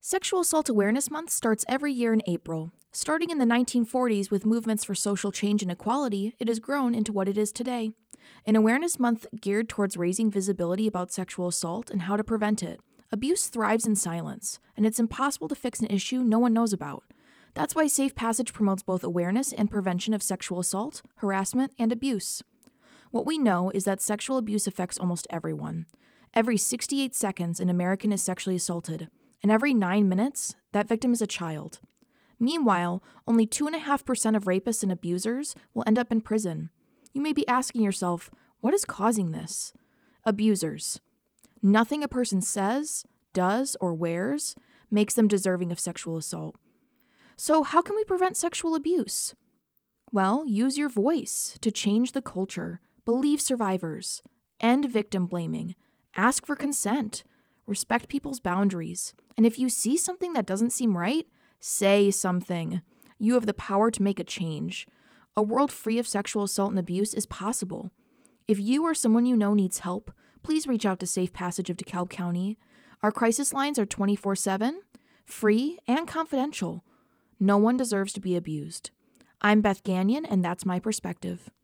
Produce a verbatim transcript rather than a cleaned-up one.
Sexual Assault Awareness Month starts every year in April. Starting in the nineteen forties with movements for social change and equality, it has grown into what it is today. An awareness month geared towards raising visibility about sexual assault and how to prevent it. Abuse thrives in silence, and it's impossible to fix an issue no one knows about. That's why Safe Passage promotes both awareness and prevention of sexual assault, harassment, and abuse. What we know is that sexual abuse affects almost everyone. Every sixty-eight seconds, an American is sexually assaulted, and every nine minutes, that victim is a child. Meanwhile, only two point five percent of rapists and abusers will end up in prison. You may be asking yourself, what is causing this? Abusers. Nothing a person says, does, or wears makes them deserving of sexual assault. So how can we prevent sexual abuse? Well, use your voice to change the culture, believe survivors, end victim blaming, ask for consent, respect people's boundaries, and if you see something that doesn't seem right, say something. You have the power to make a change. A world free of sexual assault and abuse is possible. If you or someone you know needs help, please reach out to Safe Passage of DeKalb County. Our crisis lines are twenty-four seven, free, and confidential. No one deserves to be abused. I'm Beth Gagnon, and that's my perspective.